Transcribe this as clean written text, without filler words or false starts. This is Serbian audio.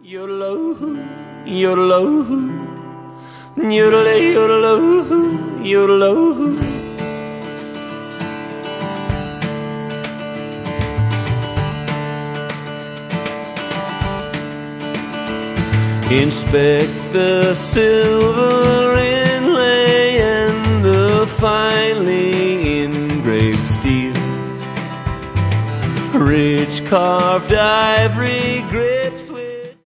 Yodeloo, yodeloo, yodelay, yodeloo, yodeloo. Inspect the silver inlay and the finely engraved steel, rich carved ivory, gray